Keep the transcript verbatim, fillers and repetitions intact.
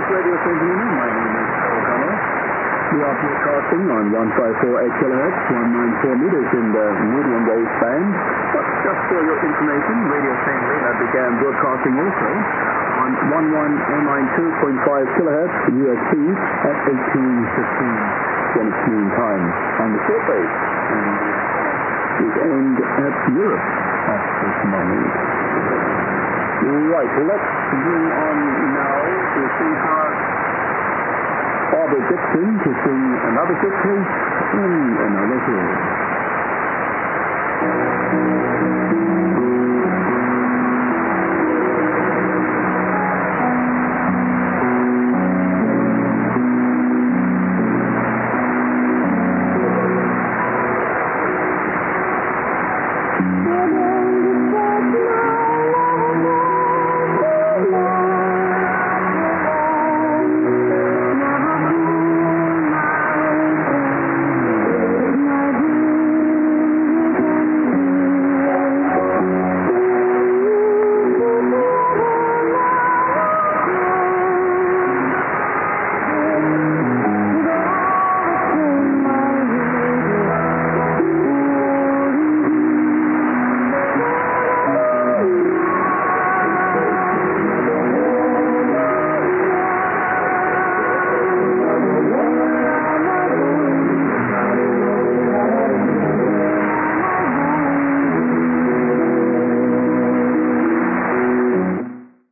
Radio Saint Helena. My name is Paul Connell. We are broadcasting on one five four eight kilohertz, one nine four meters in the medium wave band. But just for your information, Radio Saint Helena began broadcasting also on one one zero nine two point five kilohertz U S B at eighteen fifteen Greenwich Mean Time on the shortwave, and is aimed at Europe at this moment. Right, let's bring on now to sweetheart Barbara Dixon to sing another good place in another hill. Yeah.